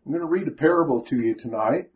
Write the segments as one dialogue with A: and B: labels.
A: I'm going to read a parable to you tonight.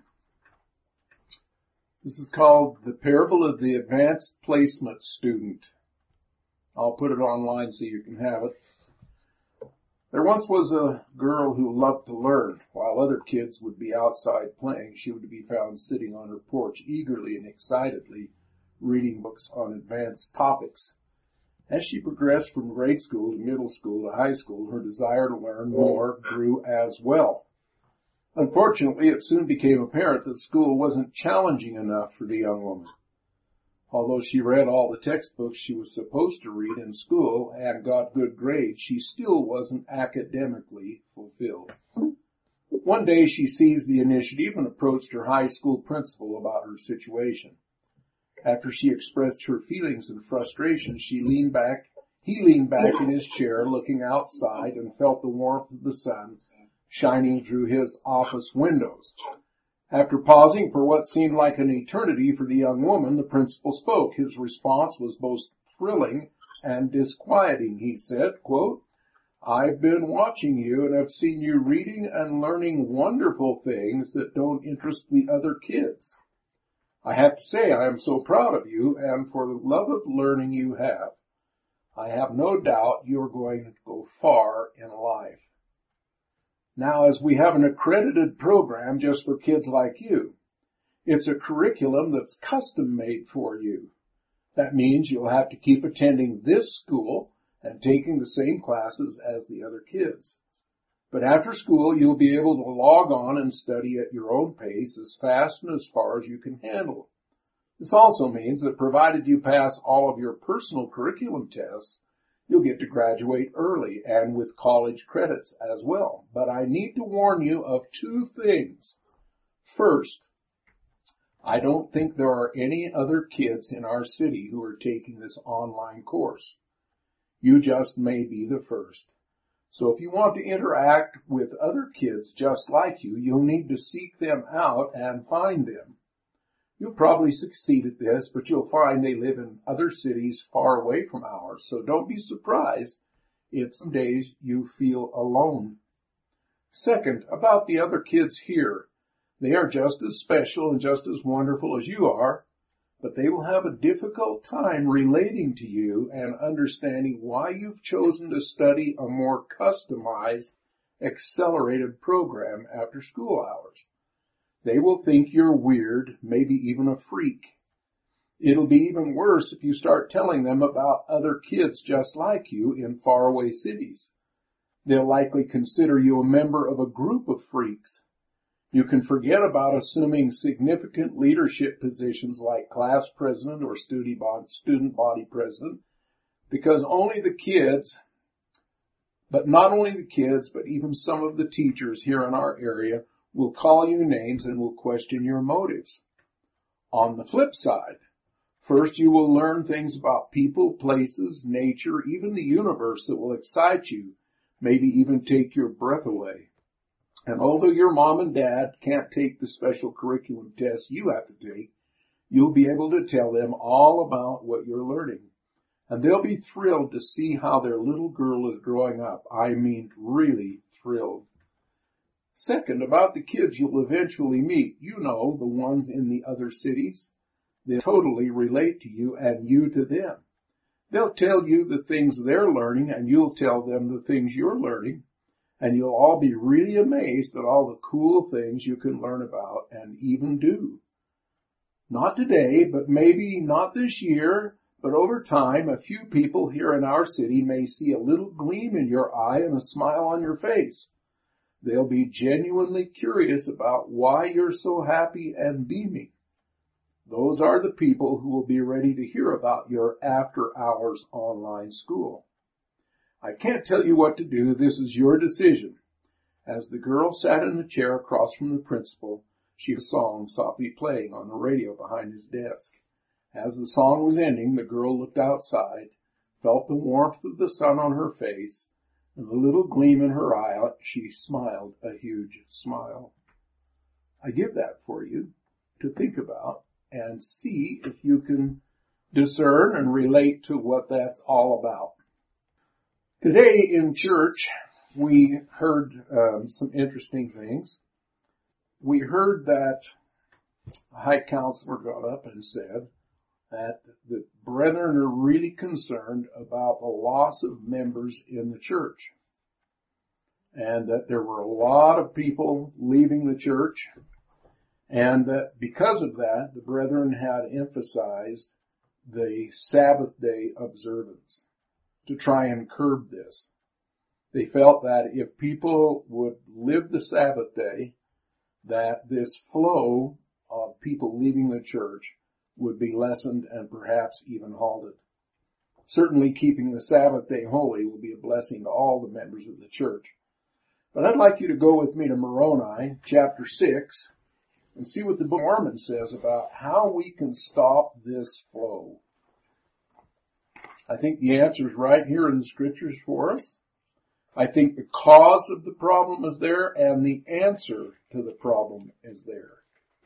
A: This is called The Parable of the Advanced Placement Student. I'll put it online so you can have it. There once was a girl who loved to learn. While other kids would be outside playing, she would be found sitting on her porch eagerly and excitedly reading books on advanced topics. As she progressed from grade school to middle school to high school, her desire to learn more grew as well. Unfortunately, it soon became apparent that school wasn't challenging enough for the young woman. Although she read all the textbooks she was supposed to read in school and got good grades, she still wasn't academically fulfilled. One day she seized the initiative and approached her high school principal about her situation. After she expressed her feelings and frustration, he leaned back in his chair looking outside and felt the warmth of the sun shining through his office windows. After pausing for what seemed like an eternity for the young woman, the principal spoke. His response was both thrilling and disquieting. He said, quote, "I've been watching you and have seen you reading and learning wonderful things that don't interest the other kids. I have to say I am so proud of you and for the love of learning you have. I have no doubt you're going to go far in life." Now, as we have an accredited program just for kids like you, it's a curriculum that's custom made for you. That means you'll have to keep attending this school and taking the same classes as the other kids. But after school, you'll be able to log on and study at your own pace as fast and as far as you can handle. This also means that provided you pass all of your personal curriculum tests, you'll get to graduate early and with college credits as well. But I need to warn you of two things. First, I don't think there are any other kids in our city who are taking this online course. You just may be the first. So if you want to interact with other kids just like you, you'll need to seek them out and find them. You'll probably succeed at this, but you'll find they live in other cities far away from ours, so don't be surprised if some days you feel alone. Second, about the other kids here. They are just as special and just as wonderful as you are, but they will have a difficult time relating to you and understanding why you've chosen to study a more customized, accelerated program after school hours. They will think you're weird, maybe even a freak. It'll be even worse if you start telling them about other kids just like you in faraway cities. They'll likely consider you a member of a group of freaks. You can forget about assuming significant leadership positions like class president or student body president, because only the kids, but not only the kids, but even some of the teachers here in our area will call you names and will question your motives. On the flip side, first you will learn things about people, places, nature, even the universe that will excite you, maybe even take your breath away. And although your mom and dad can't take the special curriculum tests you have to take, you'll be able to tell them all about what you're learning. And they'll be thrilled to see how their little girl is growing up. I mean, really thrilled. Second, about the kids you'll eventually meet. You know, the ones in the other cities. They'll totally relate to you and you to them. They'll tell you the things they're learning and you'll tell them the things you're learning. And you'll all be really amazed at all the cool things you can learn about and even do. Not today, but maybe not this year, but over time, a few people here in our city may see a little gleam in your eye and a smile on your face. They'll be genuinely curious about why you're so happy and beaming. Those are the people who will be ready to hear about your after-hours online school. I can't tell you what to do. This is your decision. As the girl sat in the chair across from the principal, she heard a song softly playing on the radio behind his desk. As the song was ending, the girl looked outside, felt the warmth of the sun on her face, and the little gleam in her eye. She smiled a huge smile. I give that for you to think about and see if you can discern and relate to what that's all about. Today in church, we heard some interesting things. we heard that a high counselor got up and said that the brethren are really concerned about the loss of members in the church, and that there were a lot of people leaving the church, and that because of that, the brethren had emphasized the Sabbath day observance to try and curb this. They felt that if people would live the Sabbath day, that this flow of people leaving the church would be lessened and perhaps even halted. Certainly keeping the Sabbath day holy will be a blessing to all the members of the church. But I'd like you to go with me to Moroni, chapter 6, and see what the Book of Mormon says about how we can stop this flow. I think the answer is right here in the scriptures for us. I think the cause of the problem is there, and the answer to the problem is there.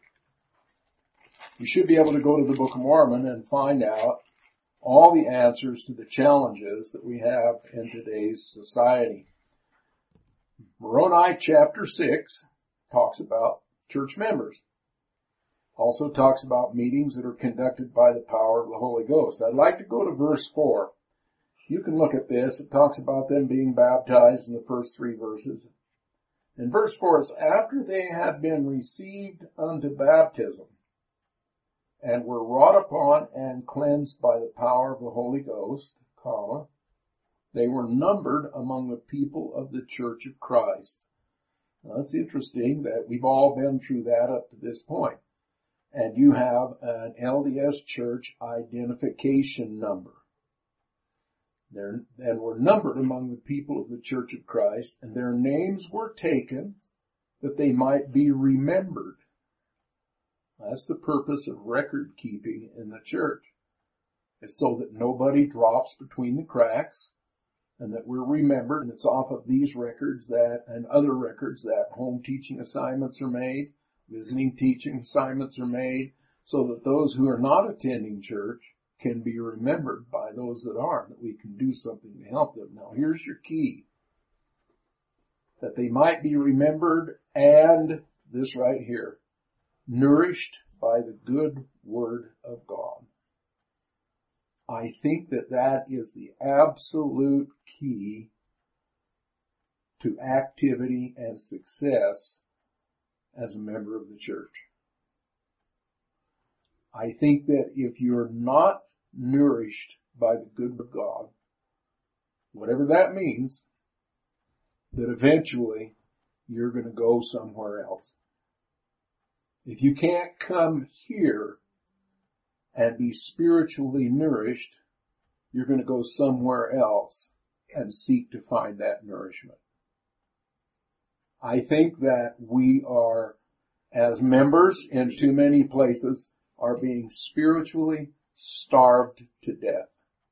A: You should be able to go to the Book of Mormon and find out all the answers to the challenges that we have in today's society. Moroni chapter 6 talks about church members. Also talks about meetings that are conducted by the power of the Holy Ghost. I'd like to go to verse 4. You can look at this. It talks about them being baptized in the first 3 verses. In verse 4, it's after they had been received unto baptism and were wrought upon and cleansed by the power of the Holy Ghost, they were numbered among the people of the Church of Christ. Now, that's interesting that we've all been through that up to this point. And you have an LDS Church identification number. And were numbered among the people of the Church of Christ, and their names were taken that they might be remembered. That's the purpose of record keeping in the church. It's so that nobody drops between the cracks, and that we're remembered, and it's off of these records and other records that home teaching assignments are made, visiting teaching assignments are made, so that those who are not attending church can be remembered by those that are, that we can do something to help them. Now here's your key. That they might be remembered, and this right here, nourished by the good word of God. I think that is the absolute key to activity and success as a member of the church. I think that if you're not nourished by the good of God, whatever that means, that eventually you're going to go somewhere else. If you can't come here and be spiritually nourished, you're going to go somewhere else and seek to find that nourishment. I think that we are, as members in too many places, are being spiritually starved to death.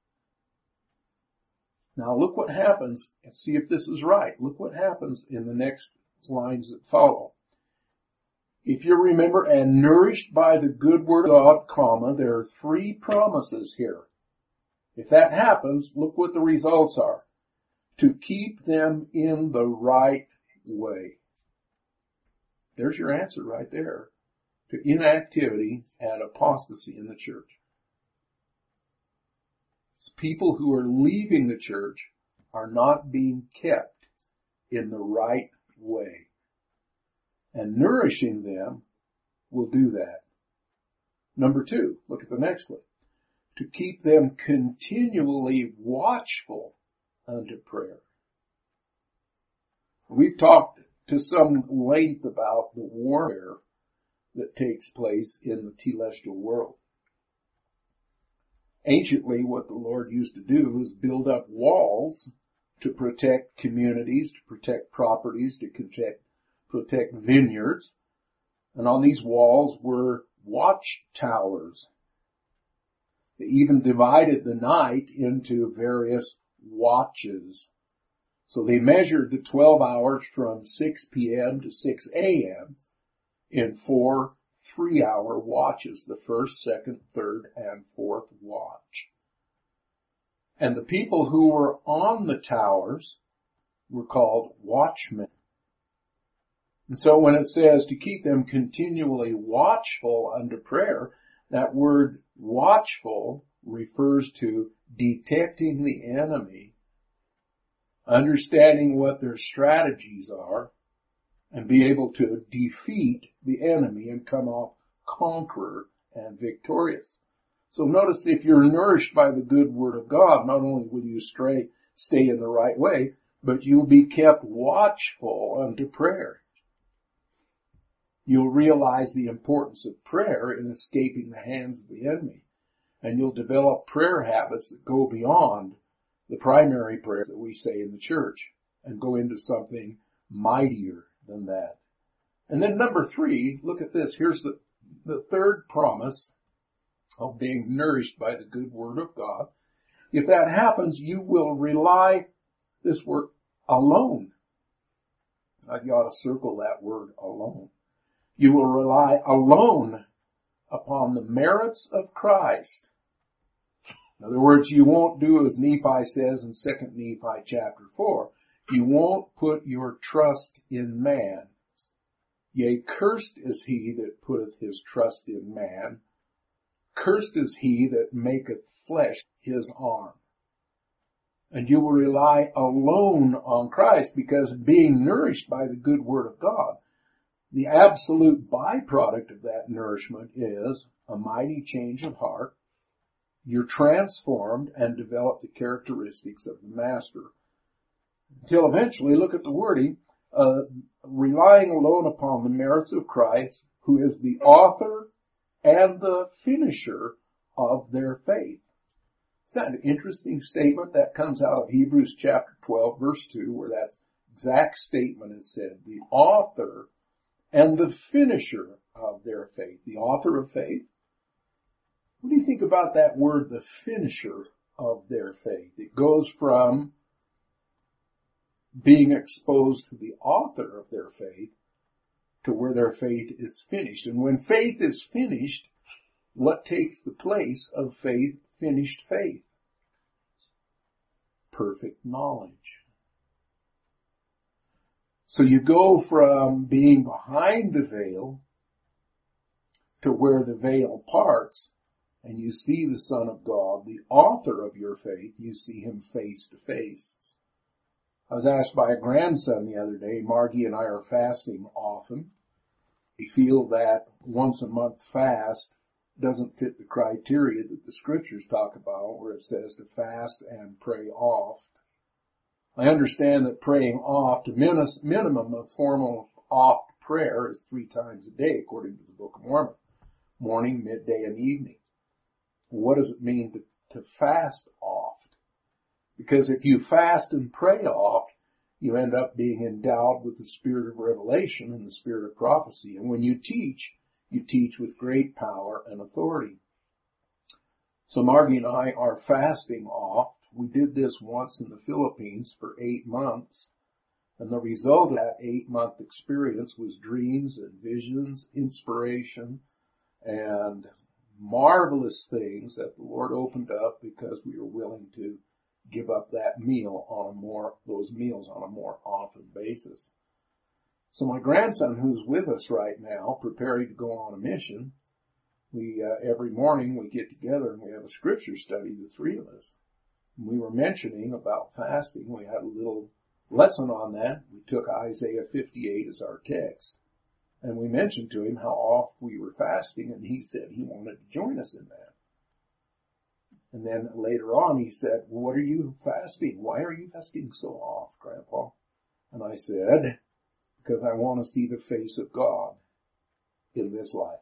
A: Now look what happens, and see if this is right. Look what happens in the next lines that follow. If you remember, and nourished by the good word of God, there are 3 promises here. If that happens, look what the results are. To keep them in the right way. There's your answer right there to inactivity and apostasy in the church. People who are leaving the church are not being kept in the right way. And nourishing them will do that. Number 2, look at the next one. To keep them continually watchful unto prayer. We've talked to some length about the warfare that takes place in the telestial world. Anciently, what the Lord used to do was build up walls to protect communities, to protect properties, to protect vineyards. And on these walls were watchtowers. They even divided the night into various watches. So they measured the 12 hours from 6 p.m. to 6 a.m. in 4 3-hour watches, the first, second, third, and fourth watch. And the people who were on the towers were called watchmen. And so when it says to keep them continually watchful unto prayer, that word watchful refers to detecting the enemy, understanding what their strategies are, and be able to defeat the enemy and come off conqueror and victorious. So notice, if you're nourished by the good word of God, not only will you stay in the right way, but you'll be kept watchful unto prayer. You'll realize the importance of prayer in escaping the hands of the enemy. And you'll develop prayer habits that go beyond the primary prayer that we say in the church and go into something mightier than that. And then number 3, look at this. Here's the third promise of being nourished by the good word of God. If that happens, you will rely, this word, alone. You ought to circle that word, alone. You will rely alone upon the merits of Christ. In other words, you won't do as Nephi says in 2 Nephi chapter 4. You won't put your trust in man. Yea, cursed is he that putteth his trust in man. Cursed is he that maketh flesh his arm. And you will rely alone on Christ, because being nourished by the good word of God, the absolute byproduct of that nourishment is a mighty change of heart. You're transformed and develop the characteristics of the Master. Until eventually, look at the wording, relying alone upon the merits of Christ, who is the author and the finisher of their faith. Is that an interesting statement? That comes out of Hebrews chapter 12, verse 2, where that exact statement is said. The author and the finisher of their faith. The author of faith. What do you think about that word, the finisher of their faith? It goes from being exposed to the author of their faith to where their faith is finished. And when faith is finished, what takes the place of faith, finished faith? Perfect knowledge. So you go from being behind the veil to where the veil parts, and you see the Son of God, the author of your faith. You see him face to face. I was asked by a grandson the other day, Margie and I are fasting often. We feel that once a month fast doesn't fit the criteria that the scriptures talk about, where it says to fast and pray oft. I understand that praying oft, the minimum of formal oft prayer is 3 times a day, according to the Book of Mormon. Morning, midday, and evening. What does it mean to fast oft? Because if you fast and pray oft, you end up being endowed with the spirit of revelation and the spirit of prophecy. And when you teach with great power and authority. So Margie and I are fasting oft. We did this once in the Philippines for 8 months. And the result of that 8-month experience was dreams and visions, inspiration, and marvelous things that the Lord opened up because we were willing to give up that meal those meals on a more often basis. So my grandson, who's with us right now, preparing to go on a mission, every morning we get together and we have a scripture study, the 3 of us. And we were mentioning about fasting. We had a little lesson on that. We took Isaiah 58 as our text. And we mentioned to him how oft we were fasting, and he said he wanted to join us in that. And then later on he said, well, what are you fasting? Why are you fasting so oft, Grandpa? And I said, because I want to see the face of God in this life.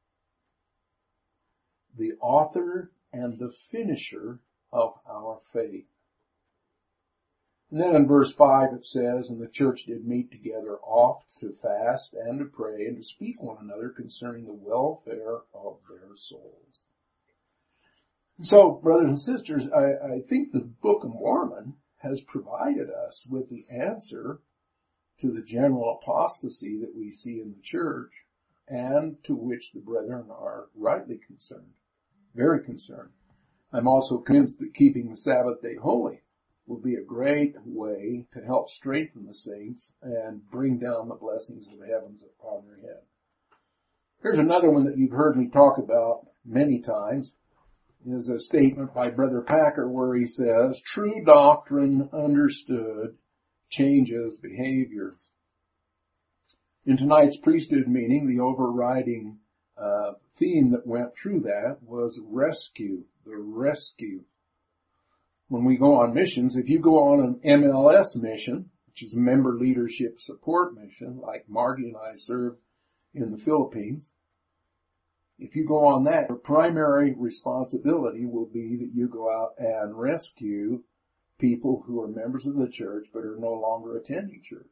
A: The author and the finisher of our faith. And then in verse 5 it says, and the church did meet together oft to fast and to pray and to speak one another concerning the welfare of their souls. So, brothers and sisters, I think the Book of Mormon has provided us with the answer to the general apostasy that we see in the church, and to which the brethren are rightly concerned, very concerned. I'm also convinced that keeping the Sabbath day holy will be a great way to help strengthen the saints and bring down the blessings of the heavens upon their head. Here's another one that you've heard me talk about many times. Is a statement by Brother Packer where he says, true doctrine understood changes behavior. In tonight's priesthood meeting, the overriding theme that went through that was rescue, the rescue. When we go on missions, if you go on an MLS mission, which is a member leadership support mission, like Margie and I served in the Philippines, if you go on that, your primary responsibility will be that you go out and rescue people who are members of the church but are no longer attending church.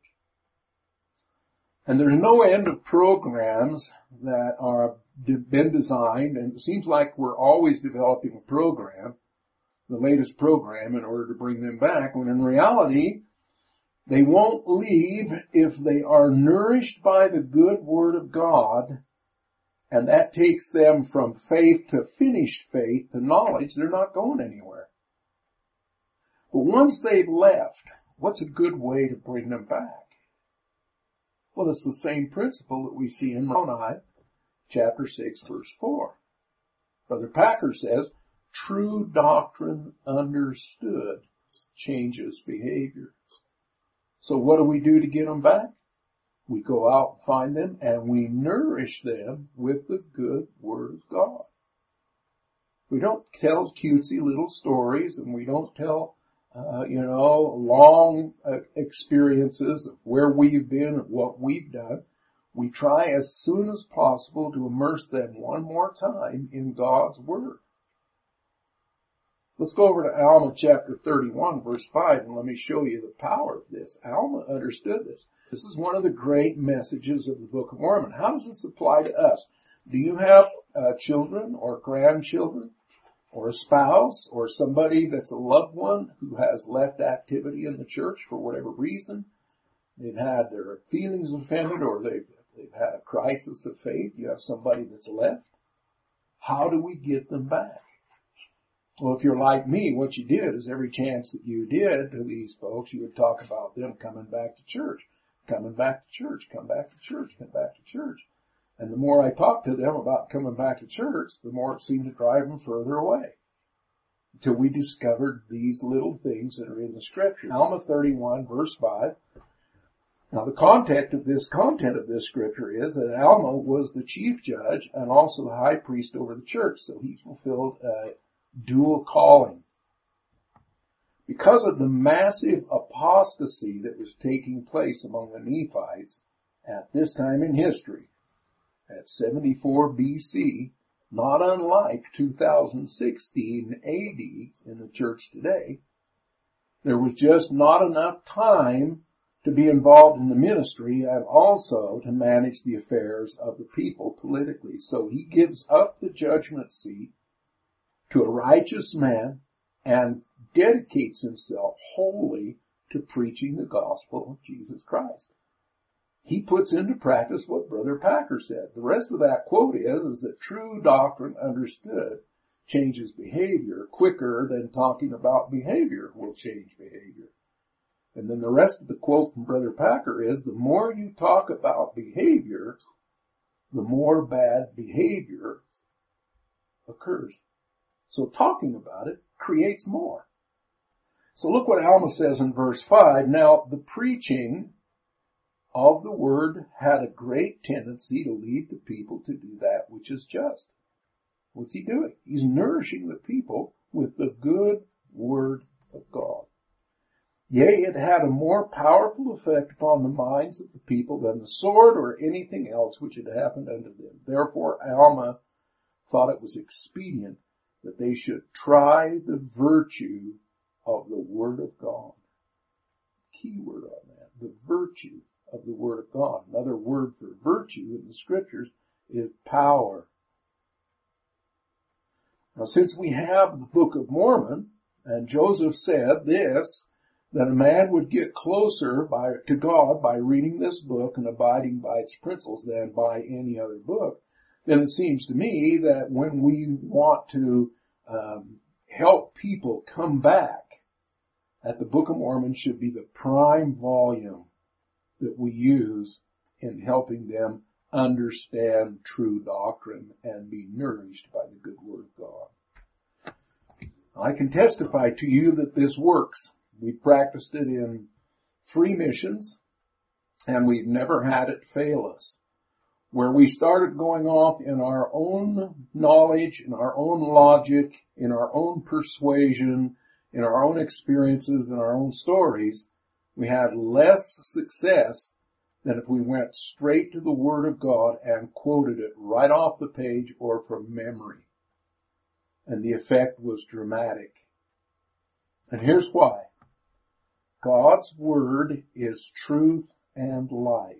A: And there's no end of programs that are been designed, and it seems like we're always developing a program, the latest program, in order to bring them back, when in reality, they won't leave if they are nourished by the good Word of God, and that takes them from faith to finished faith to knowledge. They're not going anywhere. But once they've left, what's a good way to bring them back? Well, it's the same principle that we see in Moroni, chapter 6, verse 4. Brother Packer says, true doctrine understood changes behavior. So what do we do to get them back? We go out and find them and we nourish them with the good Word of God. We don't tell cutesy little stories, and we don't tell long experiences of where we've been and what we've done. We try as soon as possible to immerse them one more time in God's Word. Let's go over to Alma chapter 31, verse 5, and let me show you the power of this. Alma understood this. This is one of the great messages of the Book of Mormon. How does this apply to us? Do you have children or grandchildren, or a spouse, or somebody that's a loved one who has left activity in the church for whatever reason? They've had their feelings offended, or they've had a crisis of faith. You have somebody that's left. How do we get them back? Well, if you're like me, what you did is every chance that you did to these folks, you would talk about them coming back to church, coming back to church, come back to church, come back to church. And the more I talked to them about coming back to church, the more it seemed to drive them further away. Until we discovered these little things that are in the Scripture. Alma 31, verse 5. Now the content of this Scripture is that Alma was the chief judge and also the high priest over the church, so he fulfilled a dual calling. Because of the massive apostasy that was taking place among the Nephites at this time in history, at 74 BC, not unlike 2016 AD in the church today, there was just not enough time to be involved in the ministry and also to manage the affairs of the people politically. So he gives up the judgment seat to a righteous man and dedicates himself wholly to preaching the gospel of Jesus Christ. He puts into practice what Brother Packer said. The rest of that quote is that true doctrine understood changes behavior quicker than talking about behavior will change behavior. And then the rest of the quote from Brother Packer is, the more you talk about behavior, the more bad behavior occurs. So talking about it creates more. So look what Alma says in verse 5. Now, the preaching of the Word had a great tendency to lead the people to do that which is just. What's he doing? He's nourishing the people with the good Word of God. Yea, it had a more powerful effect upon the minds of the people than the sword or anything else which had happened unto them. Therefore, Alma thought it was expedient that they should try the virtue of the Word of God. Key word on that, the virtue of the Word of God. Another word for virtue in the Scriptures is power. Now, since we have the Book of Mormon, and Joseph said this, that a man would get closer to God by reading this book and abiding by its principles than by any other book, then it seems to me that when we want to help people come back that the Book of Mormon should be the prime volume that we use in helping them understand true doctrine and be nourished by the good Word of God. I can testify to you that this works. We practiced it in 3 missions, and we've never had it fail us. Where we started going off in our own knowledge, in our own logic, in our own persuasion, in our own experiences, in our own stories, we had less success than if we went straight to the Word of God and quoted it right off the page or from memory. And the effect was dramatic. And here's why. God's Word is truth and light.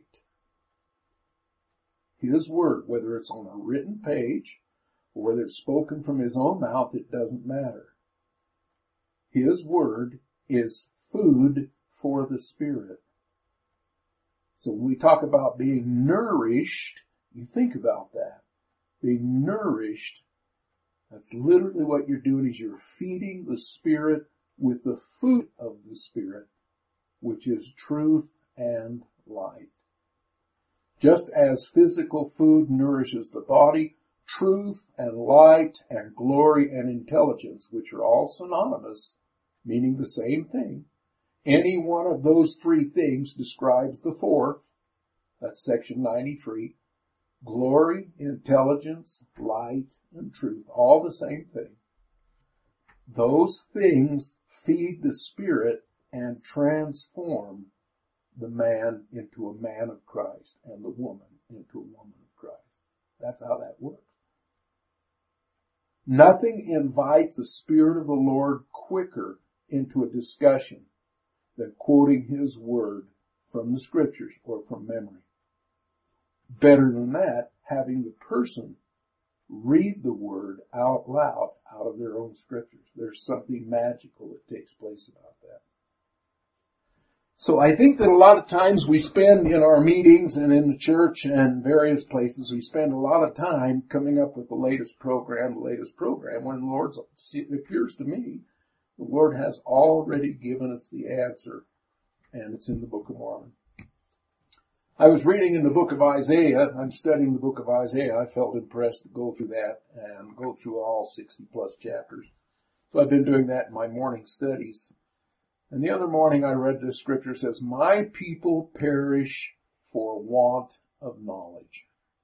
A: His Word, whether it's on a written page or whether it's spoken from His own mouth, it doesn't matter. His Word is food for the Spirit. So when we talk about being nourished, you think about that. Being nourished, that's literally what you're doing, is you're feeding the Spirit with the food of the Spirit, which is truth and light. Just as physical food nourishes the body, truth and light and glory and intelligence, which are all synonymous, meaning the same thing, any one of those 3 things describes the 4th. That's section 93. Glory, intelligence, light, and truth. All the same thing. Those things feed the Spirit and transform the man into a man of Christ and the woman into a woman of Christ. That's how that works. Nothing invites the Spirit of the Lord quicker into a discussion than quoting His Word from the Scriptures or from memory. Better than that, having the person read the Word out loud out of their own Scriptures. There's something magical that takes place about that. So I think that a lot of times we spend in our meetings and in the church and various places, we spend a lot of time coming up with the latest program, when the Lord, it appears to me, the Lord has already given us the answer, and it's in the Book of Mormon. I was reading in the book of Isaiah. I'm studying the book of Isaiah. I felt impressed to go through that and go through all 60 plus chapters. So I've been doing that in my morning studies. And the other morning I read this scripture. It says, "My people perish for want of knowledge."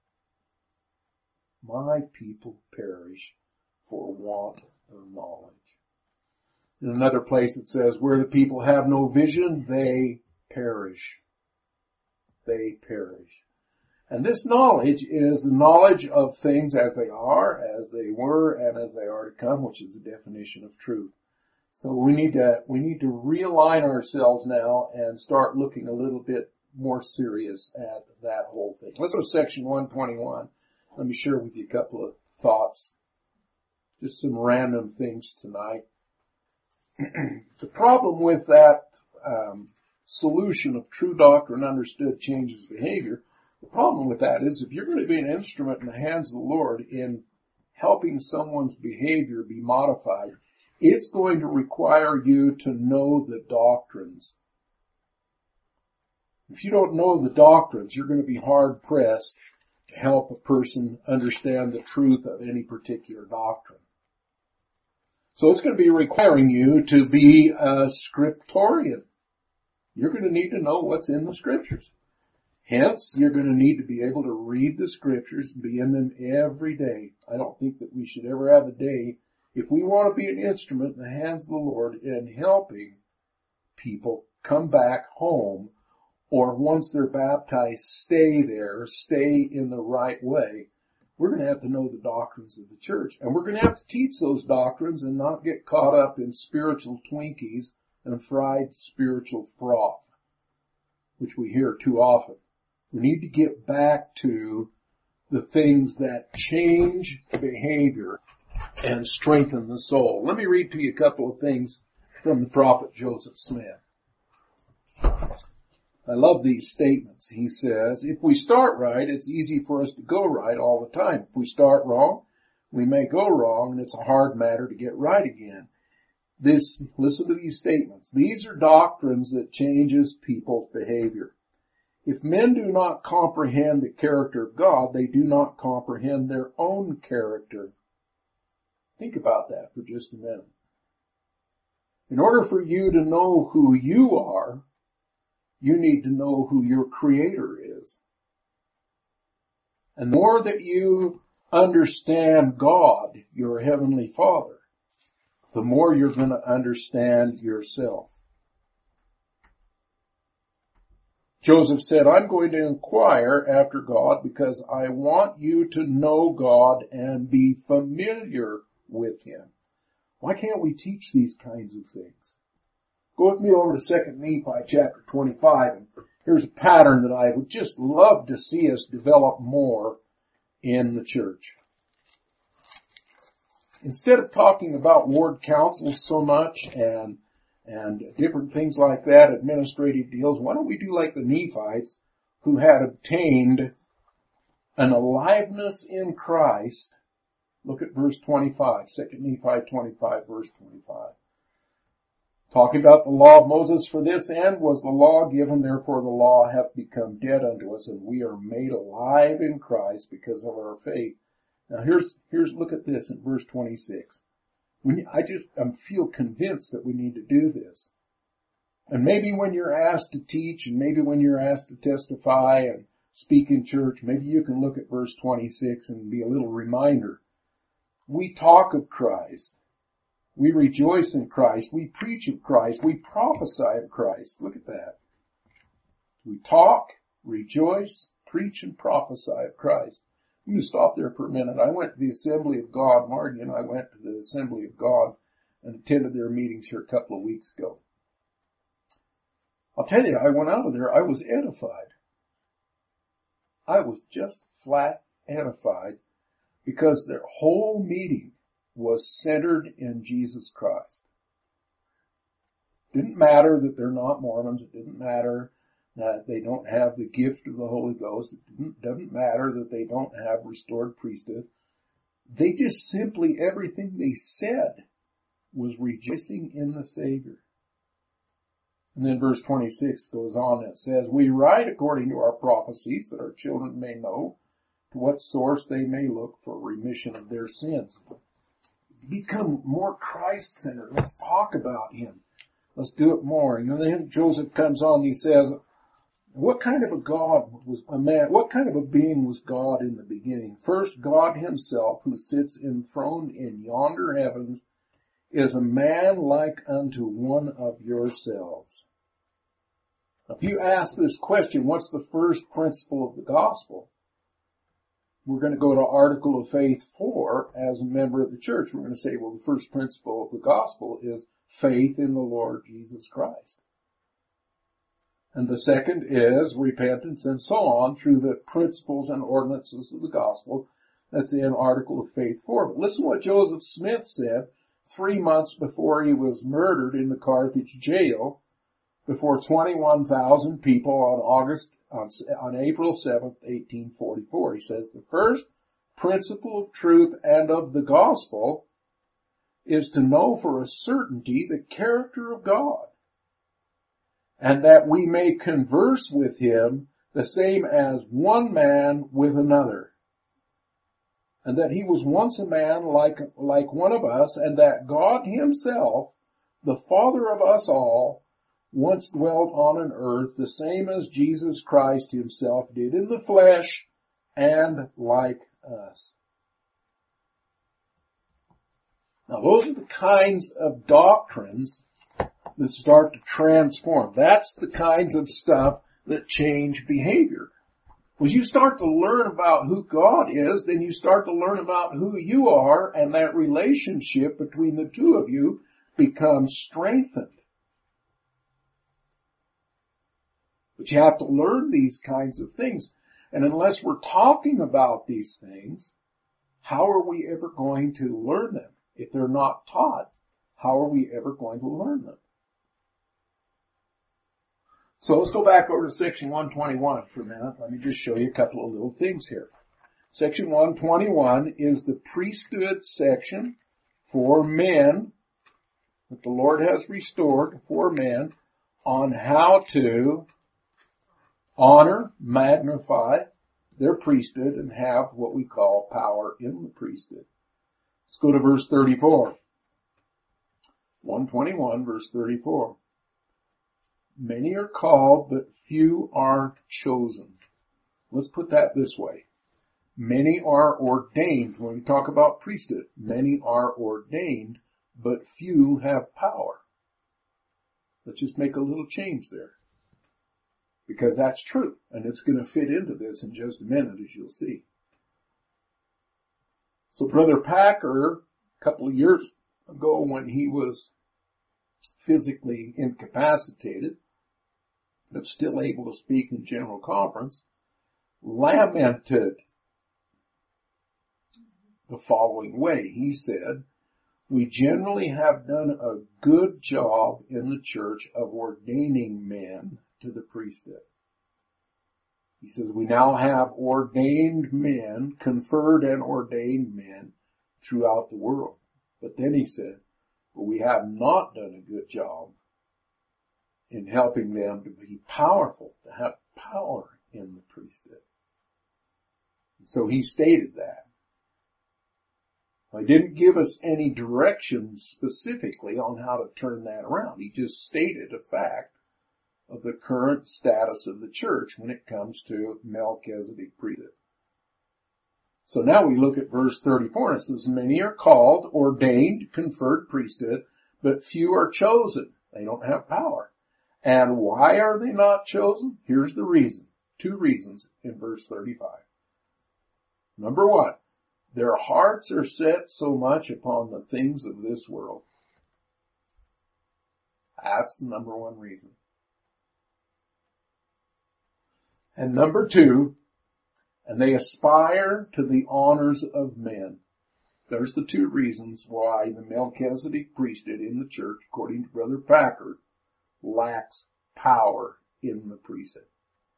A: My people perish for want of knowledge. In another place it says, "Where the people have no vision, they perish." They perish. And this knowledge is the knowledge of things as they are, as they were, and as they are to come, which is the definition of truth. So we need to realign ourselves now and start looking a little bit more serious at that whole thing. Let's go to section 121. Let me share with you a couple of thoughts. Just some random things tonight. The problem with that solution of true doctrine understood changes behavior, the problem with that is if you're going to be an instrument in the hands of the Lord in helping someone's behavior be modified, it's going to require you to know the doctrines. If you don't know the doctrines, you're going to be hard pressed to help a person understand the truth of any particular doctrine. So it's going to be requiring you to be a scriptorian. You're going to need to know what's in the Scriptures. Hence, you're going to need to be able to read the Scriptures and be in them every day. I don't think that we should ever have a day, if we want to be an instrument in the hands of the Lord in helping people come back home, or once they're baptized, stay there, stay in the right way, we're going to have to know the doctrines of the church. And we're going to have to teach those doctrines and not get caught up in spiritual Twinkies and fried spiritual froth, which we hear too often. We need to get back to the things that change behavior and strengthen the soul. Let me read to you a couple of things from the prophet Joseph Smith. I love these statements. He says, "If we start right, it's easy for us to go right all the time. If we start wrong, we may go wrong, and it's a hard matter to get right again. listen to these statements. These are doctrines that changes people's behavior. If men do not comprehend the character of God, they do not comprehend their own character. Think about that for just a minute. In order for you to know who you are, you need to know who your Creator is. And the more that you understand God, your Heavenly Father, the more you're going to understand yourself. Joseph said, I'm going to inquire after God because I want you to know God and be familiar with Him. Why can't we teach these kinds of things? Go with me over to 2 Nephi chapter 25. And here's a pattern that I would just love to see us develop more in the church. Instead of talking about ward councils so much and different things like that, administrative deals, why don't we do like the Nephites who had obtained an aliveness in Christ. Look at verse 25, 2 Nephi 25, verse 25. Talking about the law of Moses, for this end was the law given, therefore the law hath become dead unto us, and we are made alive in Christ because of our faith. Now here's look at this in verse 26. I feel convinced that we need to do this. And maybe when you're asked to teach, and maybe when you're asked to testify and speak in church, maybe you can look at verse 26 and be a little reminder. We talk of Christ. We rejoice in Christ. We preach of Christ. We prophesy of Christ. Look at that. We talk, rejoice, preach, and prophesy of Christ. I'm going to stop there for a minute. I went to the Assembly of God. Margie and I went to the Assembly of God and attended their meetings here a couple of weeks ago. I'll tell you, I went out of there, I was edified. I was just flat edified because their whole meeting was centered in Jesus Christ. It didn't matter that they're not Mormons. It didn't matter that they don't have the gift of the Holy Ghost. It doesn't matter that they don't have restored priesthood. They just simply, everything they said was rejoicing in the Savior. And then verse 26 goes on and it says, we write according to our prophecies that our children may know to what source they may look for remission of their sins. Become more Christ-centered. Let's talk about Him. Let's do it more. And then Joseph comes on and he says, what kind of a God was a man? What kind of a being was God in the beginning? First, God Himself, who sits enthroned in yonder heavens, is a man like unto one of yourselves. If you ask this question, what's the first principle of the gospel? We're going to go to Article of Faith 4 as a member of the church. We're going to say, well, the first principle of the gospel is faith in the Lord Jesus Christ. And the second is repentance and so on through the principles and ordinances of the gospel. That's in Article of Faith 4. But listen to what Joseph Smith said 3 months before he was murdered in the Carthage jail before 21,000 people on April 7th, 1844. He says, the first principle of truth and of the gospel is to know for a certainty the character of God, and that we may converse with Him the same as one man with another, and that He was once a man like one of us, and that God Himself, the Father of us all, once dwelt on an earth the same as Jesus Christ Himself did in the flesh and like us. Now those are the kinds of doctrines that start to transform. That's the kinds of stuff that change behavior. When you start to learn about who God is, then you start to learn about who you are, and that relationship between the two of you becomes strengthened. But you have to learn these kinds of things. And unless we're talking about these things, how are we ever going to learn them? If they're not taught, how are we ever going to learn them? So let's go back over to section 121 for a minute. Let me just show you a couple of little things here. Section 121 is the priesthood section for men. that the Lord has restored for men on how to honor, magnify their priesthood and have what we call power in the priesthood. Let's go to verse 34. 121 verse 34. Many are called, but few are chosen. Let's put that this way. Many are ordained. When we talk about priesthood, many are ordained, but few have power. Let's just make a little change there. Because that's true. And it's going to fit into this in just a minute, as you'll see. So Brother Packer, a couple of years ago when he was physically incapacitated, but still able to speak in general conference, lamented the following way. He said, "We generally have done a good job in the church of ordaining men to the priesthood." He says, "We now have ordained men, conferred and ordained men throughout the world." But then he said, "But we have not done a good job in helping them to be powerful, to have power in the priesthood." So he stated that. He didn't give us any direction specifically on how to turn that around. He just stated a fact of the current status of the church when it comes to Melchizedek priesthood. So now we look at verse 34, and it says, "Many are called, ordained, conferred priesthood, but few are chosen." They don't have power. And why are they not chosen? Here's the reason. Two reasons in verse 35. Number one, their hearts are set so much upon the things of this world. That's the number one reason. And number two, and they aspire to the honors of men. There's the two reasons why the Melchizedek priesthood in the church, according to Brother Packard, lacks power in the priesthood.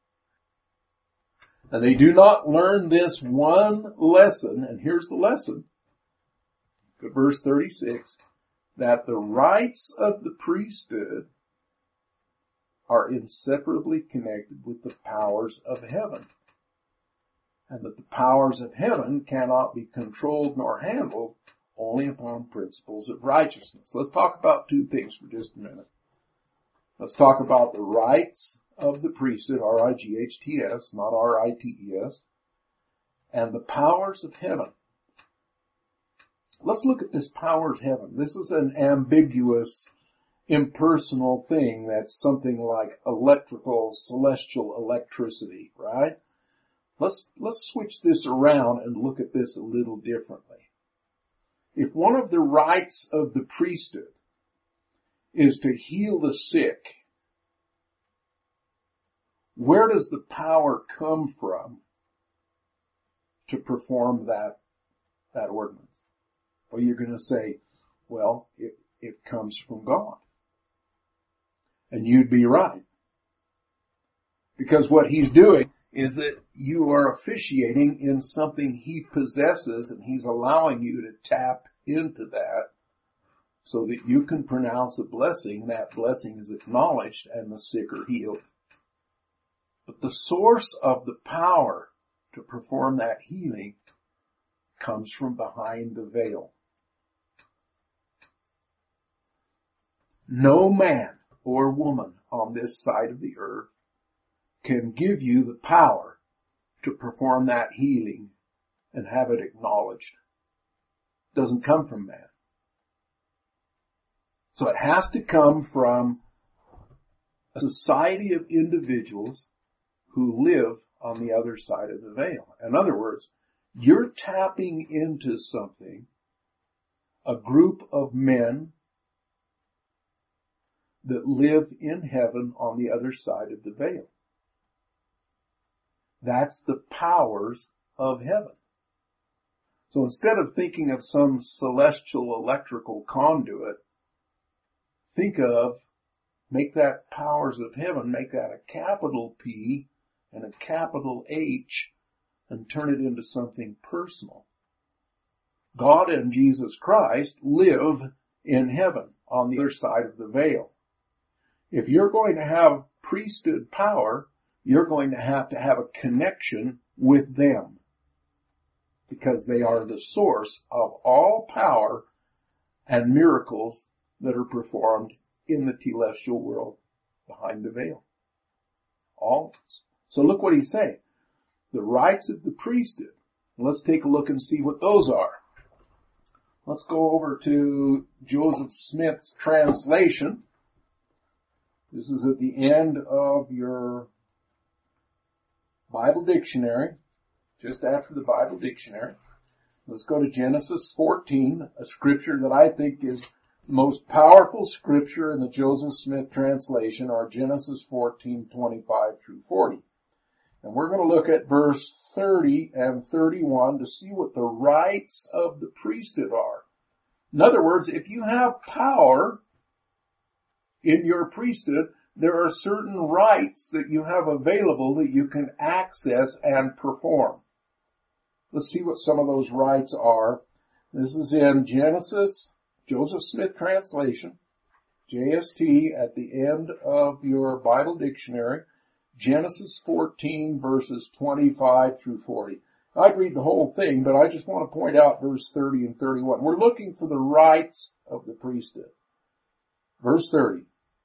A: And they do not learn this one lesson, and here's the lesson, verse 36, that the rights of the priesthood are inseparably connected with the powers of heaven, and that the powers of heaven cannot be controlled nor handled only upon principles of righteousness. Let's talk about two things for just a minute. Let's talk about the rights of the priesthood, R-I-G-H-T-S, not R-I-T-E-S, and the powers of heaven. Let's look at this power of heaven. This is an ambiguous, impersonal thing that's something like electrical, celestial electricity, right? Let's switch this around and look at this a little differently. If one of the rights of the priesthood is to heal the sick, where does the power come from to perform that ordinance? Well, you're going to say, well, it comes from God. And you'd be right. Because what he's doing is that you are officiating in something he possesses, and he's allowing you to tap into that so that you can pronounce a blessing. That blessing is acknowledged and the sick are healed. But the source of the power to perform that healing comes from behind the veil. No man or woman on this side of the earth can give you the power to perform that healing and have it acknowledged. It doesn't come from man. So it has to come from a society of individuals who live on the other side of the veil. In other words, you're tapping into something, a group of men that live in heaven on the other side of the veil. That's the powers of heaven. So instead of thinking of some celestial electrical conduit, make that powers of heaven, make that a capital P and a capital H, and turn it into something personal. God and Jesus Christ live in heaven on the other side of the veil. If you're going to have priesthood power, you're going to have a connection with them, because they are the source of all power and miracles that are performed in the telestial world behind the veil. All. So look what he's saying. The rights of the priesthood. Let's take a look and see what those are. Let's go over to Joseph Smith's translation. This is at the end of your Bible dictionary, just after the Bible dictionary. Let's go to Genesis 14, a scripture that I think is the most powerful scripture in the Joseph Smith translation, or Genesis 14:25 through 40. And we're going to look at verse 30 and 31 to see what the rights of the priesthood are. In other words, if you have power in your priesthood, there are certain rights that you have available that you can access and perform. Let's see what some of those rights are. This is in Genesis, Joseph Smith translation, JST, at the end of your Bible dictionary, Genesis 14 verses 25 through 40. I'd read the whole thing, but I just want to point out verse 30 and 31. We're looking for the rights of the priesthood. Verse 30.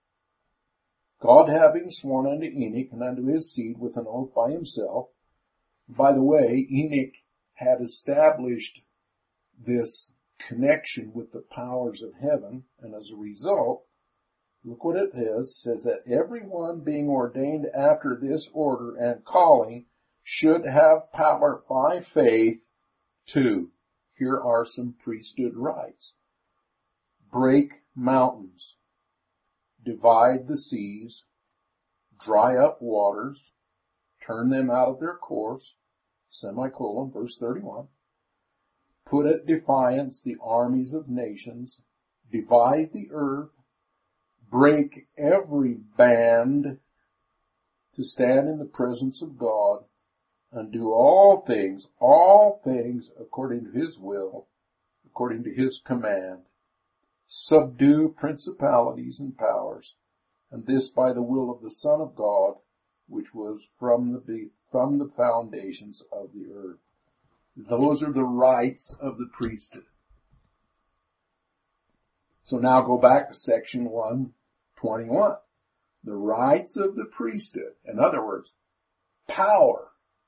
A: God having sworn unto Enoch and unto his seed with an oath by himself. By the way, Enoch had established this connection with the powers of heaven, and as a result, look what it is. It says that everyone being ordained after this order and calling should have power by faith to, here are some priesthood rights: break mountains, divide the seas, dry up waters, turn them out of their course, semicolon, verse 31, put at defiance the armies of nations, divide the earth, break every band, to stand in the presence of God, and do all things according to his will, according to his command, subdue principalities and powers, and this by the will of the Son of God, which was from the foundations of the earth. Those are the rights of the priesthood. So now go back to section 121. The rights of the priesthood, in other words, power,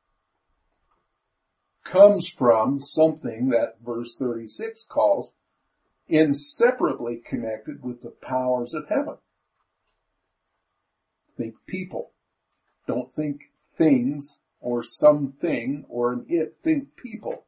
A: comes from something that verse 36 calls inseparably connected with the powers of heaven. Think people. Don't think things or something or an it. Think people.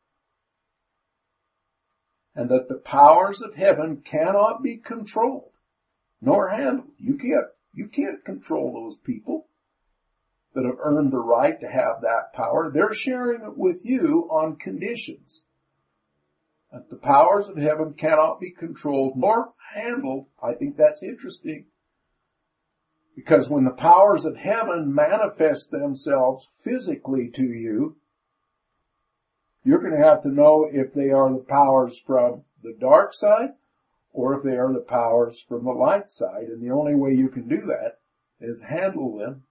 A: And that the powers of heaven cannot be controlled nor handled. You can't control those people that have earned the right to have that power. They're sharing it with you on conditions. That the powers of heaven cannot be controlled nor handled. I think that's interesting. Because when the powers of heaven manifest themselves physically to you, you're going to have to know if they are the powers from the dark side or if they are the powers from the light side. And the only way you can do that is handle them.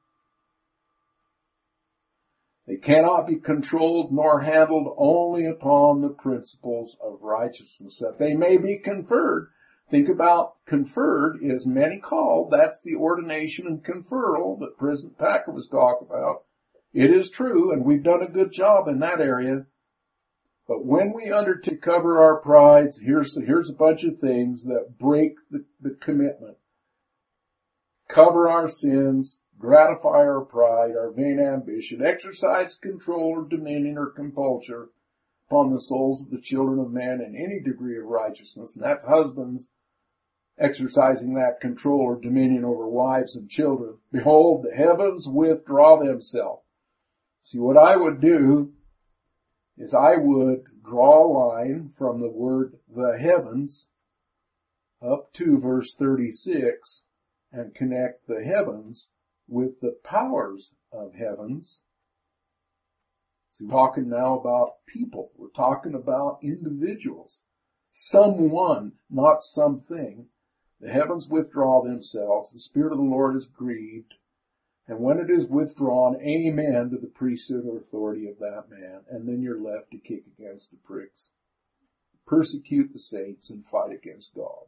A: They cannot be controlled nor handled only upon the principles of righteousness, that they may be conferred. Think about conferred is many called. That's the ordination and conferral that President Packer was talking about. It is true, and we've done a good job in that area. But when we undertake to cover our prides, here's a bunch of things that break the commitment. Cover our sins, gratify our pride, our vain ambition, exercise control or dominion or compulsion upon the souls of the children of men in any degree of righteousness. And that's husbands exercising that control or dominion over wives and children. Behold, the heavens withdraw themselves. See, what I would do is I would draw a line from the word the heavens up to verse 36 and connect the heavens with the powers of heavens. So we're talking now about people. We're talking about individuals. Someone, not something, The heavens withdraw themselves, the Spirit of the Lord is grieved, and when it is withdrawn, amen to the priesthood or authority of that man, and then you're left to kick against the pricks, persecute the saints, and fight against God.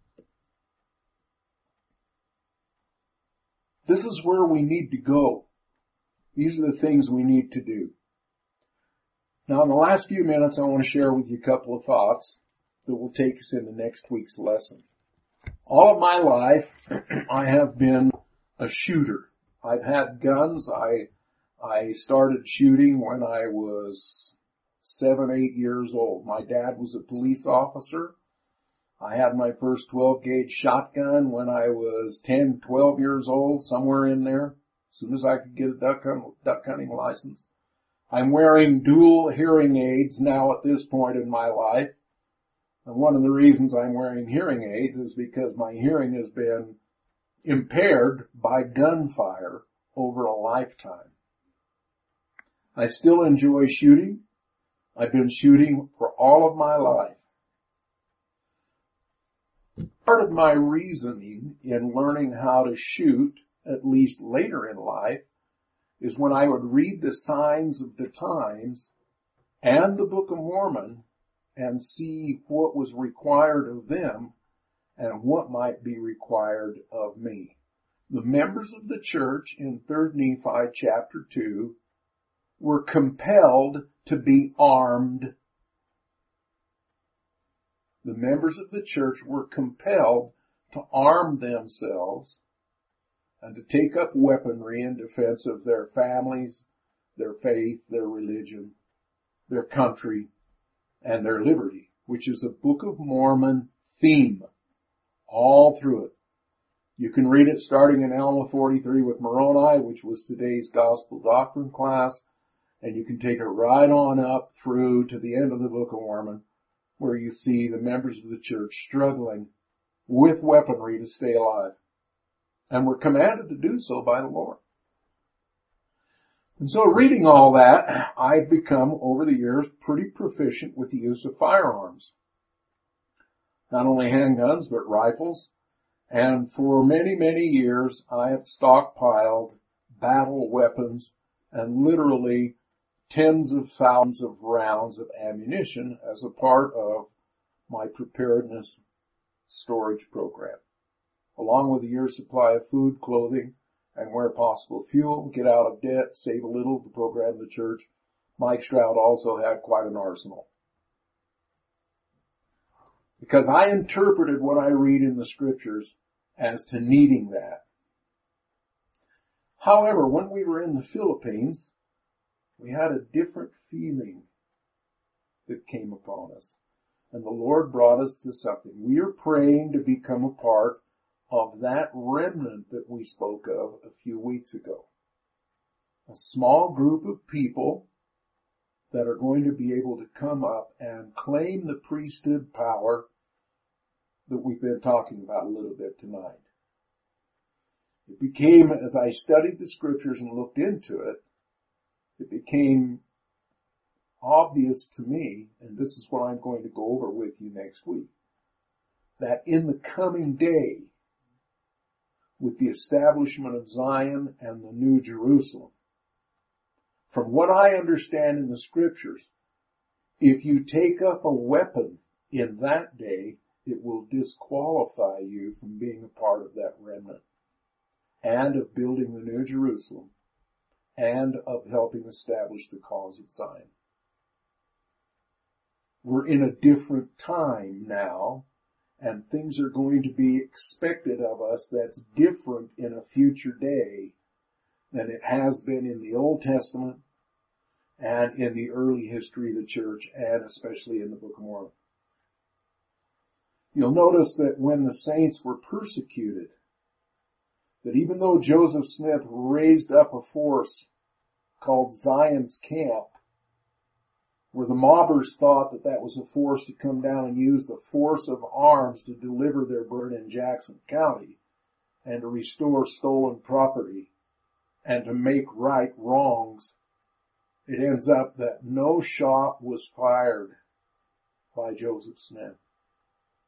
A: This is where we need to go. These are the things we need to do. Now, in the last few minutes, I want to share with you a couple of thoughts that will take us into next week's lesson. All of my life, I have been a shooter. I've had guns. I started shooting when I was 7, 8 years old. My dad was a police officer. I had my first 12-gauge shotgun when I was 10, 12 years old, somewhere in there, as soon as I could get a duck hunting license. I'm wearing dual hearing aids now at this point in my life. And one of the reasons I'm wearing hearing aids is because my hearing has been impaired by gunfire over a lifetime. I still enjoy shooting. I've been shooting for all of my life. Part of my reasoning in learning how to shoot, at least later in life, is when I would read the signs of the times and the Book of Mormon and see what was required of them and what might be required of me. The members of the church in 3 Nephi chapter 2 were compelled to be armed. The members of the church were compelled to arm themselves and to take up weaponry in defense of their families, their faith, their religion, their country, and their liberty, which is a Book of Mormon theme all through it. You can read it starting in Alma 43 with Moroni, which was today's gospel doctrine class, and you can take it right on up through to the end of the Book of Mormon, where you see the members of the church struggling with weaponry to stay alive. And we're commanded to do so by the Lord. And so reading all that, I've become, over the years, pretty proficient with the use of firearms. Not only handguns, but rifles. And for many, many years, I have stockpiled battle weapons and literally tens of thousands of rounds of ammunition as a part of my preparedness storage program, along with a year's supply of food, clothing, and where possible fuel, get out of debt, save a little to program the church. Mike Stroud also had quite an arsenal. Because I interpreted what I read in the scriptures as to needing that. However, when we were in the Philippines, we had a different feeling that came upon us. And the Lord brought us to something. We are praying to become a part of that remnant that we spoke of a few weeks ago. A small group of people that are going to be able to come up and claim the priesthood power that we've been talking about a little bit tonight. It became, as I studied the scriptures and looked into it, it became obvious to me, and this is what I'm going to go over with you next week, that in the coming day, with the establishment of Zion and the New Jerusalem, from what I understand in the scriptures, if you take up a weapon in that day, it will disqualify you from being a part of that remnant and of building the New Jerusalem and of helping establish the cause of Zion. We're in a different time now, and things are going to be expected of us that's different in a future day than it has been in the Old Testament and in the early history of the church, and especially in the Book of Mormon. You'll notice that when the saints were persecuted, that even though Joseph Smith raised up a force called Zion's Camp, where the mobbers thought that that was a force to come down and use the force of arms to deliver their burden in Jackson County and to restore stolen property and to make right wrongs, it ends up that no shot was fired by Joseph Smith.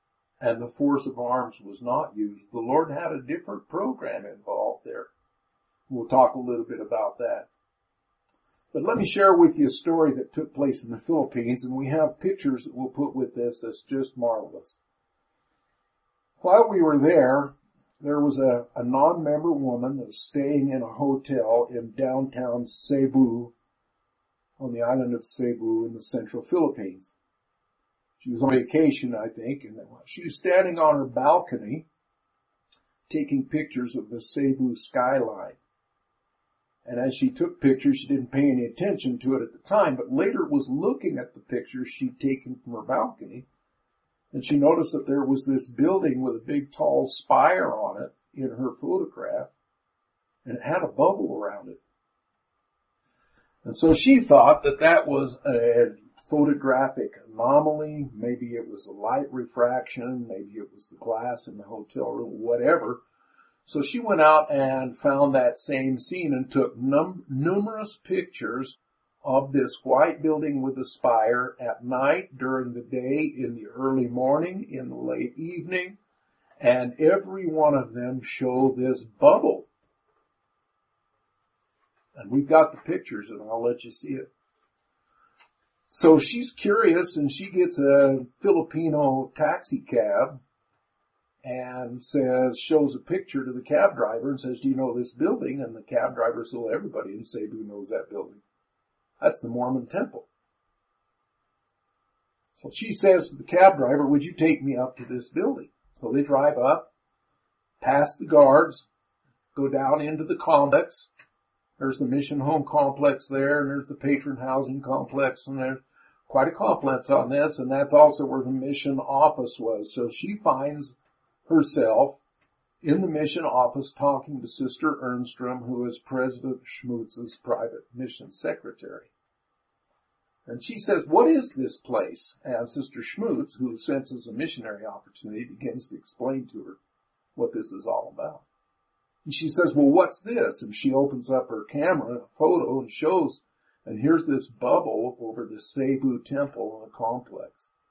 A: and the force of arms was not used. The Lord had a different program involved there. We'll talk a little bit about that. But let me share with you a story that took place in the Philippines, and we have pictures that we'll put with this that's just marvelous. While we were there was a non-member woman that was staying in a hotel in downtown Cebu, on the island of Cebu in the central Philippines. She was on vacation, I think, and she was standing on her balcony taking pictures of the Cebu skyline. And as she took pictures, she didn't pay any attention to it at the time, but later was looking at the pictures she'd taken from her balcony, and she noticed that there was this building with a big tall spire on it in her photograph, and it had a bubble around it. And so she thought that that was a photographic anomaly. Maybe it was a light refraction, maybe it was the glass in the hotel room, whatever. So she went out and found that same scene and took numerous pictures of this white building with a spire at night, during the day, in the early morning, in the late evening, and every one of them show this bubble. And we've got the pictures, and I'll let you see it. So she's curious, and she gets a Filipino taxi cab and shows a picture to the cab driver and says, "Do you know this building?" And the cab driver says, "Well, everybody in Cebu knows that building. That's the Mormon temple." So she says to the cab driver, "Would you take me up to this building?" So they drive up, past the guards, go down into the complex. There's the mission home complex there, and there's the patron housing complex, and there's quite a complex on this, and that's also where the mission office was. So she finds herself in the mission office talking to Sister Ernstrom, who is President Schmutz's private mission secretary. And she says, "What is this place?" And Sister Schmutz, who senses a missionary opportunity, begins to explain to her what this is all about. And she says, "Well, what's this?" And she opens up her camera, a photo, and shows, and here's this bubble over the Cebu temple in the complex.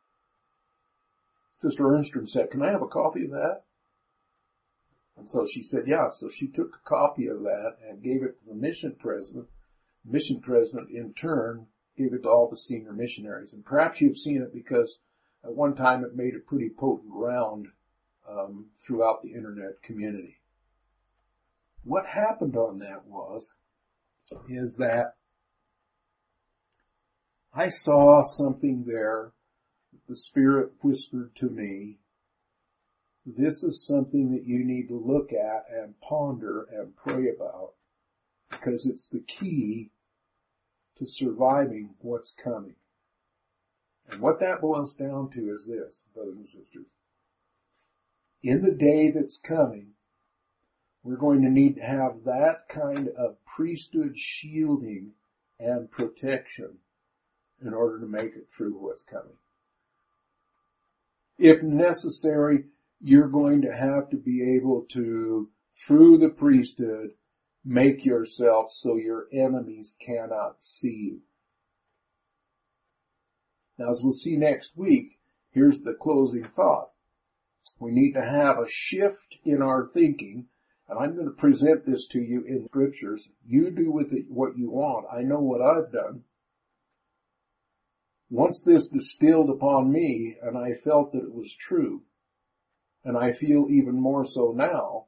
A: Sister Ernstrom said, "Can I have a copy of that?" And so she said, yeah. So she took a copy of that and gave it to the mission president. The mission president, in turn, gave it to all the senior missionaries. And perhaps you've seen it because at one time it made a pretty potent round throughout the internet community. What happened on that is that I saw something there. The Spirit whispered to me, "This is something that you need to look at and ponder and pray about, because it's the key to surviving what's coming." And what that boils down to is this, brothers and sisters. In the day that's coming, we're going to need to have that kind of priesthood shielding and protection in order to make it through what's coming. If necessary, you're going to have to be able to, through the priesthood, make yourself so your enemies cannot see you. Now, as we'll see next week, here's the closing thought. We need to have a shift in our thinking, and I'm going to present this to you in scriptures. You do with it what you want. I know what I've done. Once this distilled upon me, and I felt that it was true, and I feel even more so now,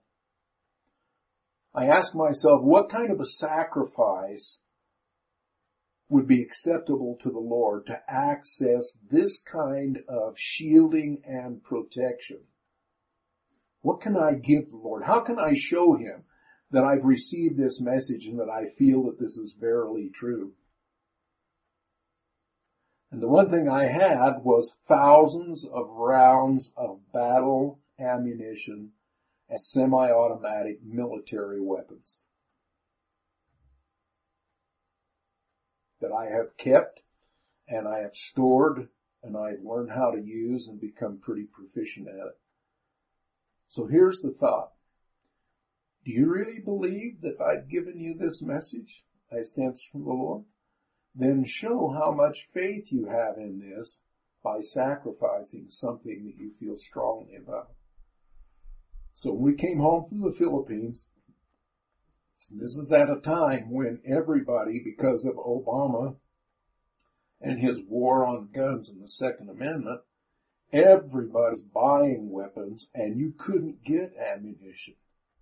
A: I ask myself, what kind of a sacrifice would be acceptable to the Lord to access this kind of shielding and protection? What can I give the Lord? How can I show Him that I've received this message and that I feel that this is verily true? And the one thing I had was thousands of rounds of battle ammunition and semi-automatic military weapons that I have kept and I have stored and I've learned how to use and become pretty proficient at it. So here's the thought. Do you really believe that I've given you this message I sense from the Lord? Then show how much faith you have in this by sacrificing something that you feel strongly about. So when we came home from the Philippines, this is at a time when everybody, because of Obama and his war on guns and the Second Amendment, everybody's buying weapons and you couldn't get ammunition.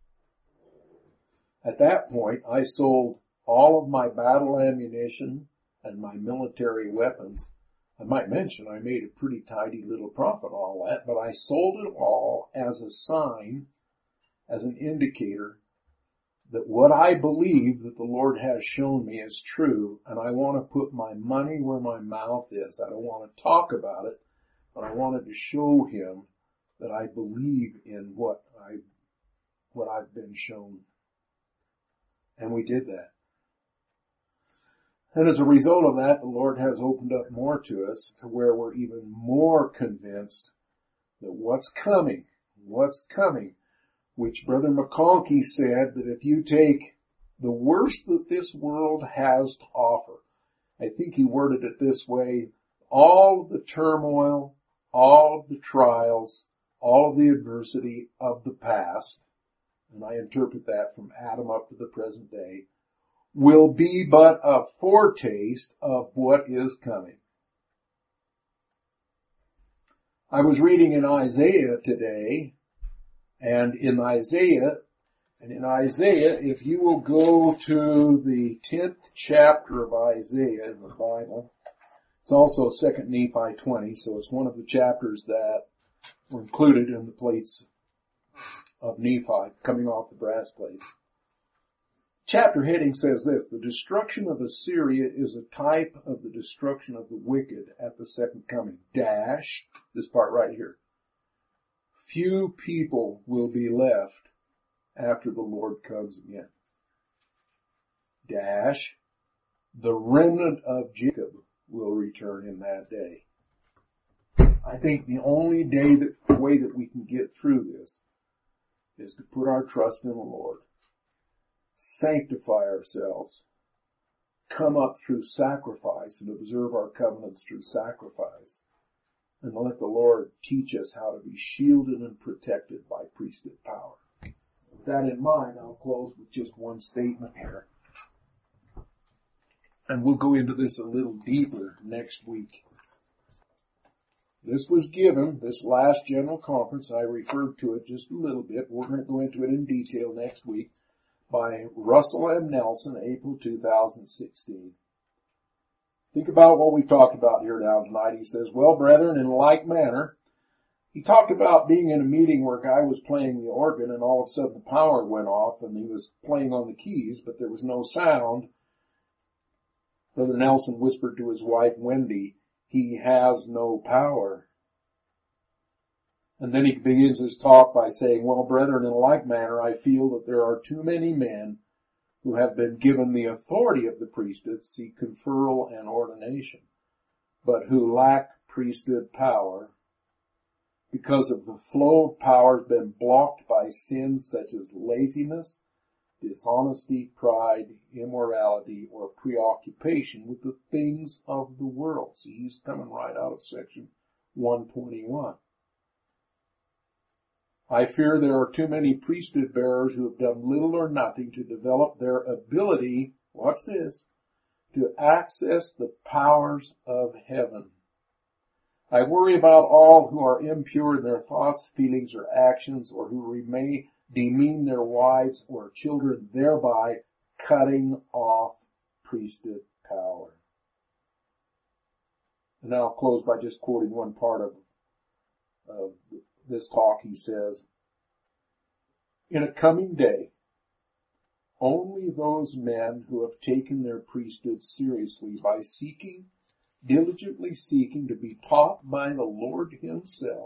A: At that point, I sold all of my battle ammunition and my military weapons. I might mention I made a pretty tidy little profit on all that, but I sold it all as a sign, as an indicator that what I believe that the Lord has shown me is true, and I want to put my money where my mouth is. I don't want to talk about it, but I wanted to show him that I believe in what I've been shown. And we did that. And as a result of that, the Lord has opened up more to us to where we're even more convinced that what's coming, which Brother McConkie said that if you take the worst that this world has to offer, I think he worded it this way, all of the turmoil, all of the trials, all of the adversity of the past, and I interpret that from Adam up to the present day, will be but a foretaste of what is coming. I was reading in Isaiah today, and in Isaiah, if you will go to the 10th chapter of Isaiah in the Bible, it's also 2 Nephi 20, so it's one of the chapters that were included in the plates of Nephi, coming off the brass plates. Chapter heading says this: the destruction of Assyria is a type of the destruction of the wicked at the second coming. Dash, this part right here. Few people will be left after the Lord comes again. Dash, the remnant of Jacob will return in that day. I think the only way that we can get through this is to put our trust in the Lord, sanctify ourselves, come up through sacrifice and observe our covenants through sacrifice, and let the Lord teach us how to be shielded and protected by priesthood power. With that in mind, I'll close with just one statement here. And we'll go into this a little deeper next week. This was given, this last general conference, I referred to it just a little bit. We're going to go into it in detail next week, by Russell M. Nelson, April 2016. Think about what we talked about here now tonight. He says, well, brethren, in like manner, he talked about being in a meeting where a guy was playing the organ and all of a sudden the power went off and he was playing on the keys, but there was no sound. Brother Nelson whispered to his wife, Wendy, he has no power. And then he begins his talk by saying, well, brethren, in like manner, I feel that there are too many men who have been given the authority of the priesthood, see conferral and ordination, but who lack priesthood power because of the flow of power has been blocked by sins such as laziness, dishonesty, pride, immorality, or preoccupation with the things of the world. See, he's coming right out of section 121. I fear there are too many priesthood bearers who have done little or nothing to develop their ability, watch this, to access the powers of heaven. I worry about all who are impure in their thoughts, feelings, or actions, or who demean their wives or children, thereby cutting off priesthood power. And I'll close by just quoting one part of this talk. He says, in a coming day, only those men who have taken their priesthood seriously by diligently seeking to be taught by the Lord himself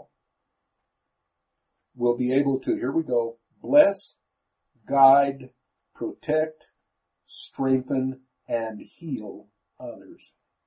A: will be able to, here we go, bless, guide, protect, strengthen, and heal others.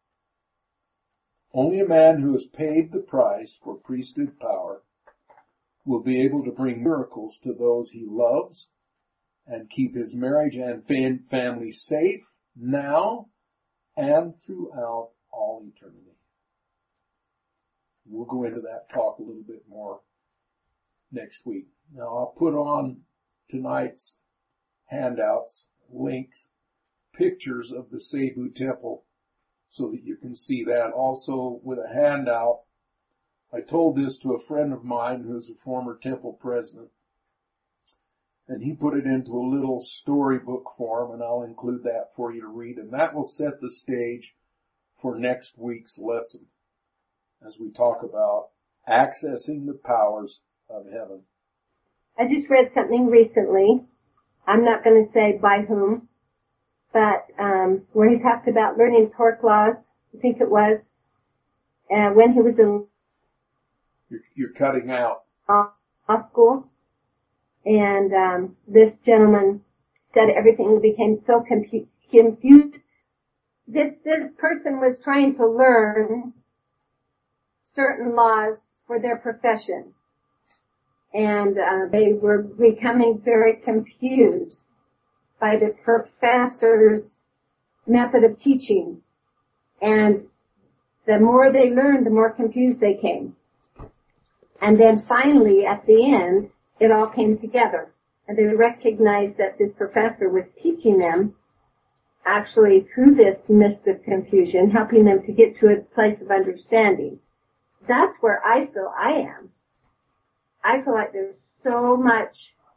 A: Only a man who has paid the price for priesthood power will be able to bring miracles to those he loves and keep his marriage and family safe now and throughout all eternity. We'll go into that talk a little bit more next week. Now I'll put on tonight's handouts, links, pictures of the Cebu Temple so that you can see that. Also with a handout, I told this to a friend of mine who's a former temple president, and he put it into a little storybook form, and I'll include that for you to read, and that will set the stage for next week's lesson as we talk about accessing the powers of heaven.
B: I just read something recently. I'm not going to say by whom, but where he talked about learning torque laws, I think it was, when he was in
A: You're cutting out.
B: Law school. And this gentleman said everything became so confused. This person was trying to learn certain laws for their profession. And they were becoming very confused by the professor's method of teaching. And the more they learned, the more confused they came. And then finally, at the end, it all came together. And they recognized that this professor was teaching them actually through this mist of confusion, helping them to get to a place of understanding. That's where I feel I am. I feel like there's so much,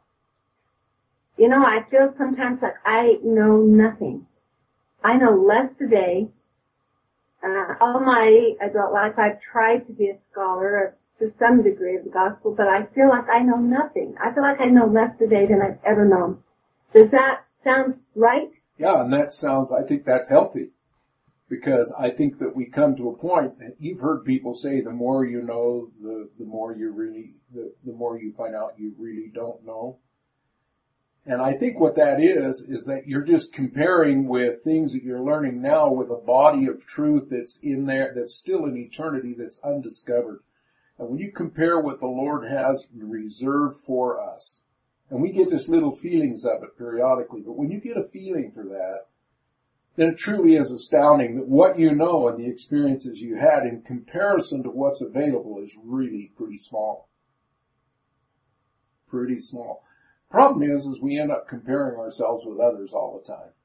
B: I feel sometimes like I know nothing. I know less today. All my adult life I've tried to be a scholar to some degree of the gospel, but I feel like I know nothing. I feel like I know less today than I've ever known. Does that sound right?
A: Yeah, and I think that's healthy. Because I think that we come to a point, you've heard people say the more you know, the more you find out you really don't know. And I think what that is that you're just comparing with things that you're learning now with a body of truth that's in there, that's still in eternity, that's undiscovered. And when you compare what the Lord has reserved for us, and we get this little feelings of it periodically, but when you get a feeling for that, then it truly is astounding that what you know and the experiences you had in comparison to what's available is really pretty small. Pretty small. Problem is we end up comparing ourselves with others all the time.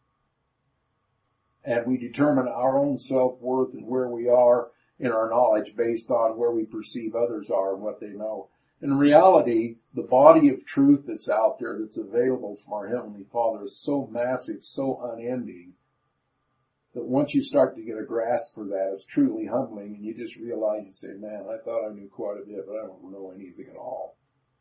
A: And we determine our own self-worth and where we are in our knowledge based on where we perceive others are and what they know. In reality, the body of truth that's out there that's available from our Heavenly Father is so massive, so unending, that once you start to get a grasp for that, it's truly humbling, and you just realize, you say, man, I thought I knew quite a bit, but I don't know anything at all.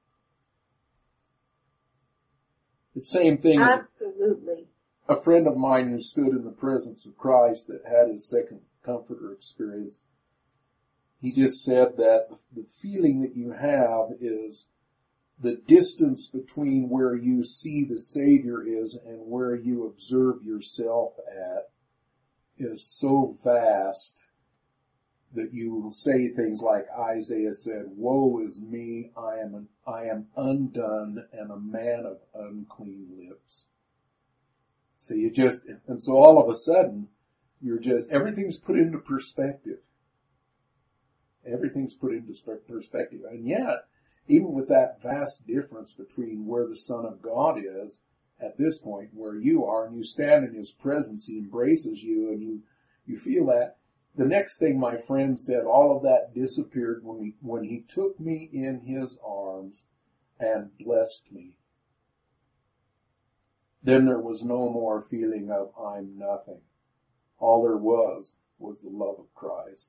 A: The same thing.
B: Absolutely.
A: A friend of mine who stood in the presence of Christ that had his second comforter experience, he just said that the feeling that you have is the distance between where you see the Savior is and where you observe yourself at is so vast that you will say things like Isaiah said, woe is me, I am undone and a man of unclean lips. So and so all of a sudden, everything's put into perspective. Everything's put into perspective. And yet, even with that vast difference between where the Son of God is at this point, where you are, and you stand in His presence, He embraces you, and you feel that. The next thing my friend said, all of that disappeared when he took me in His arms and blessed me. Then there was no more feeling of I'm nothing. All there was the love of Christ.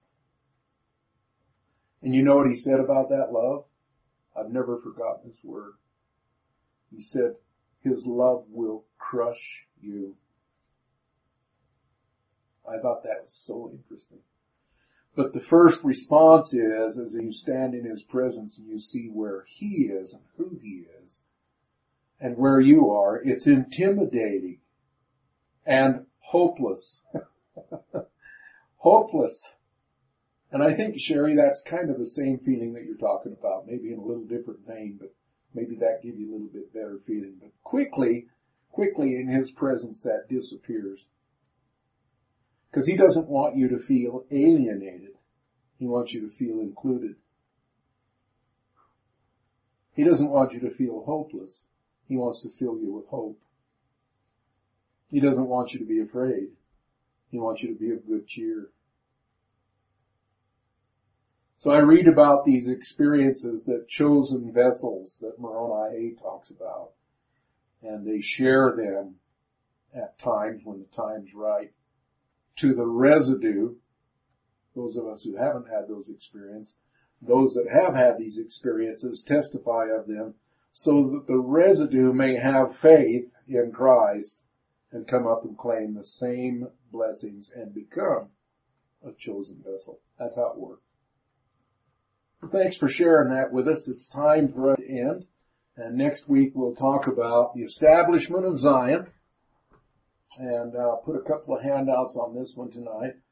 A: And you know what he said about that love? I've never forgotten his word. He said, His love will crush you. I thought that was so interesting. But the first response is, as you stand in His presence and you see where He is and who He is and where you are, it's intimidating and hopeless. Hopeless. And I think, Sherry, that's kind of the same feeling that you're talking about, maybe in a little different vein, but maybe that gives you a little bit better feeling. But quickly in His presence that disappears. Because He doesn't want you to feel alienated. He wants you to feel included. He doesn't want you to feel hopeless. He wants to fill you with hope. He doesn't want you to be afraid. He wants you to be of good cheer. So I read about these experiences that chosen vessels that Moroni A talks about, and they share them at times when the time's right to the residue, those of us who haven't had those experiences. Those that have had these experiences testify of them so that the residue may have faith in Christ and come up and claim the same blessings and become a chosen vessel. That's how it works. Well, thanks for sharing that with us. It's time for us to end. And next week we'll talk about the establishment of Zion. And I'll put a couple of handouts on this one tonight.